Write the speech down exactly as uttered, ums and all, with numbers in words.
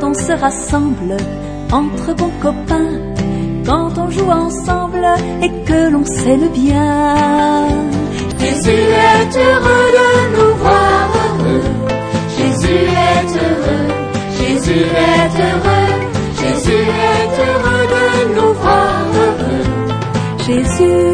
on se rassemble entre bons copains, quand on joue ensemble et que l'on s'aime bien. Jésus est heureux de nous voir heureux. Jésus est heureux. Jésus est heureux. Jésus est heureux de nous voir heureux. Jésus